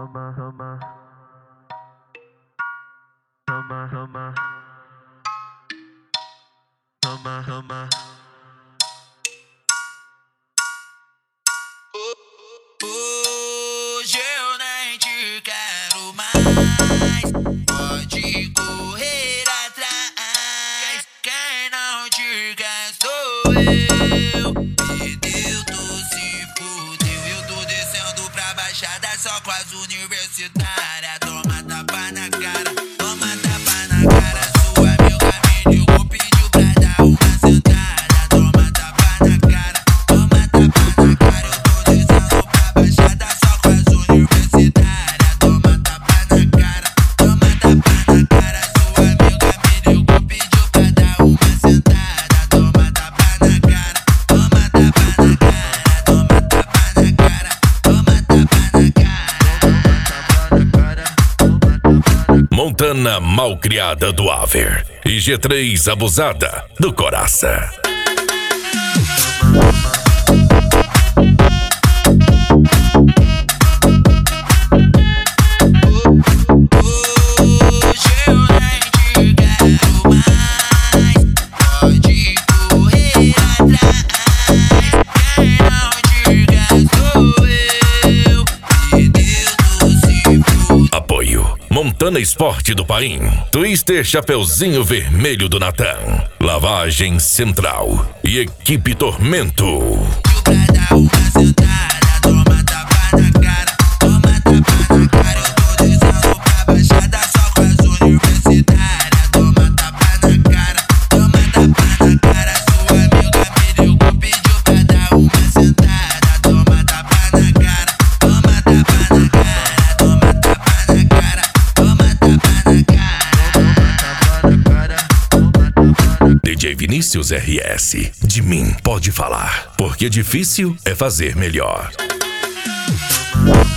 Hoje eu nem te quero mais. Pode correr atrás. Quem não te quer sou eu. Perdeu, tu se fudeu. Eu tô descendo pra baixada só com as universitárias. Toma tapa na cara, toma tapa na cara. Sua amiga me ligou, pediu pra dar uma sentada. Toma tapa na cara, toma tapa na cara. Eu tô descendo pra baixada só com as universitárias. Toma tapa na cara, toma tapa na cara. Sua amiga me ligou, pediu pra dar uma sentada. Toma tapa na cara, toma tapa na cara. Toma tapa na cara, toma tapa na cara. Montana malcriada do Aver e G3 abusada do Coraça. Montana Esporte do Paim, Twister Chapeuzinho Vermelho do Natan, Lavagem Central e Equipe Tormento. DJ Vinícius RS, de mim pode falar, porque difícil é fazer melhor.